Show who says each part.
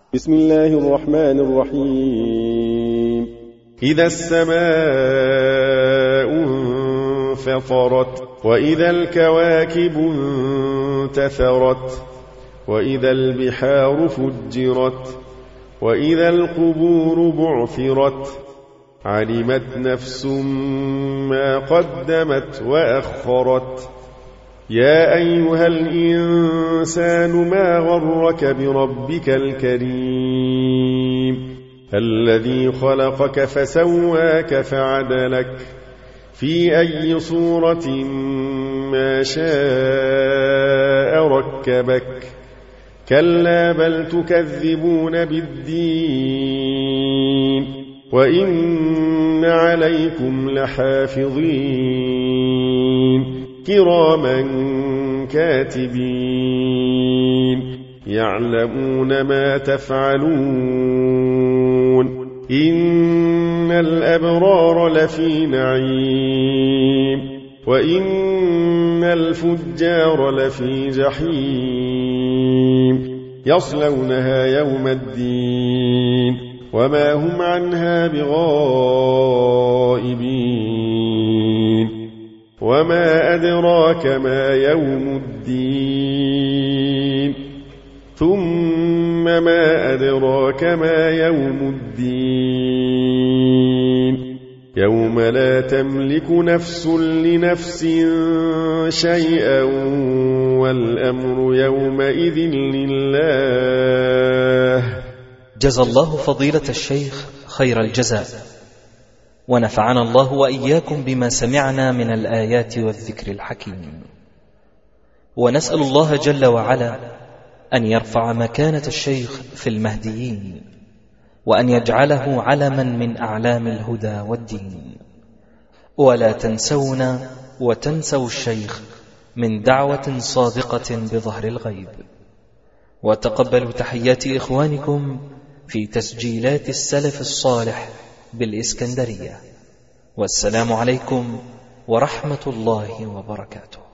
Speaker 1: بسم الله الرحمن الرحيم. إذا السماء انفطرت وإذا الكواكب انتثرت وإذا البحار فجرت وإذا القبور بعثرت علمت نفس ما قدمت وأخرت. يا أيها الإنسان ما غرك بربك الكريم الذي خلقك فسواك فعدلك في أي صورة ما شاء ركبك. كلا بل تكذبون بالدين وإن عليكم لحافظين كراما كاتبين يعلمون ما تفعلون. إن الأبرار لفي نعيم وإن الفجار لفي جحيم يصلونها يوم الدين وما هم عنها بغائبين. وما أدراك ما يوم الدين ثم ما أدراك ما يوم الدين يوم لا تملك نفس لنفس شيئا والأمر يومئذ لله.
Speaker 2: جزى الله فضيلة الشيخ خير الجزاء، ونفعنا الله وإياكم بما سمعنا من الآيات والذكر الحكيم. ونسأل الله جل وعلا أن يرفع مكانة الشيخ في المهديين، وأن يجعله علما من أعلام الهدى والدين. ولا تنسونا وتنسوا الشيخ من دعوة صادقة بظهر الغيب. وتقبلوا تحيات إخوانكم في تسجيلات السلف الصالح بالإسكندرية. والسلام عليكم ورحمة الله وبركاته.